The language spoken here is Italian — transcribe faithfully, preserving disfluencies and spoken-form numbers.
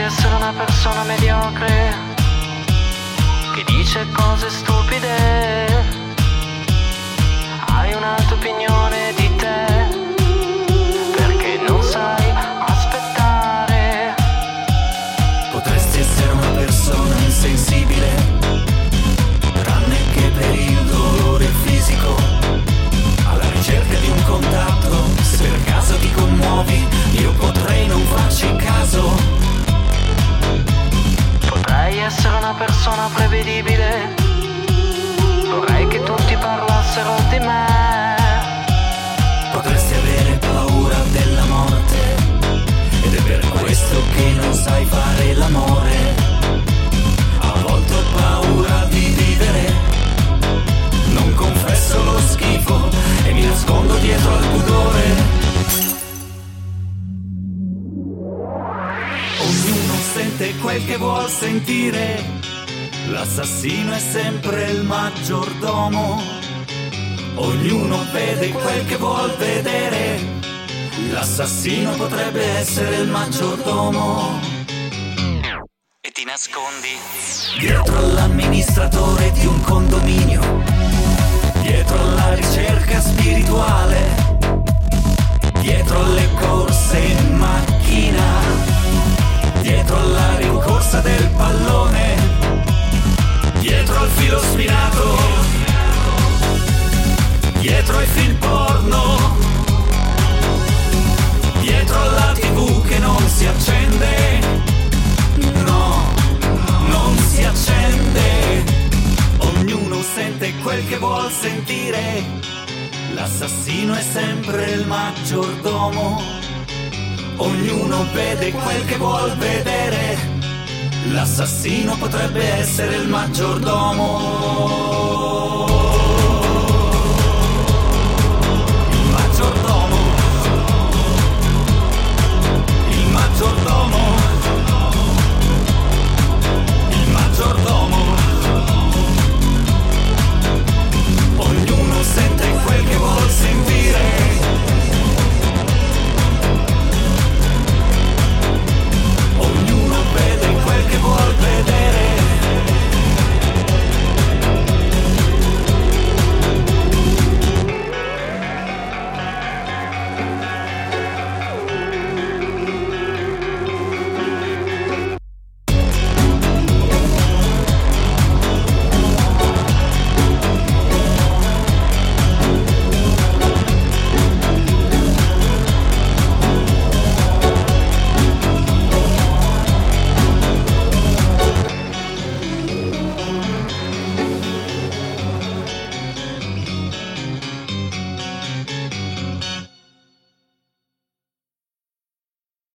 essere una persona mediocre che dice cose stupide, hai un'altra opinione di te perché non sai aspettare. Potresti essere una persona insensibile, tranne che per il dolore fisico, alla ricerca di un contatto. Se per caso ti commuovi, io potrei non farci caso. Potrei essere una persona prevedibile, vorrei che tutti parlassero di me. Potresti avere paura della morte, ed è per questo che non sai fare l'amore. A volte ho paura di vivere, non confesso lo schifo e mi nascondo dietro al pudore. Ognuno sente quel che vuol sentire, l'assassino è sempre il maggiordomo. Ognuno vede quel che vuol vedere, l'assassino potrebbe essere il maggiordomo. E ti nascondi dietro all'amministratore di un condominio, dietro alla ricerca spirituale, dietro alle corse in macchina, dietro alla rincorsa del pallone, dietro al filo spinato, dietro ai film porno, dietro alla tivù che non si accende, no, non si accende. Ognuno sente quel che vuol sentire, l'assassino è sempre il maggiordomo. Ognuno vede quel che vuol vedere, l'assassino potrebbe essere il maggiordomo.